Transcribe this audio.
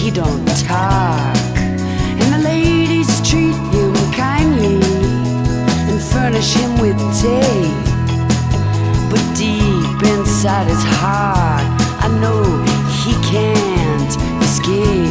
he don't talk, and the ladies treat him kindly and furnish him with tea. But deep inside his heart, I know he can't escape.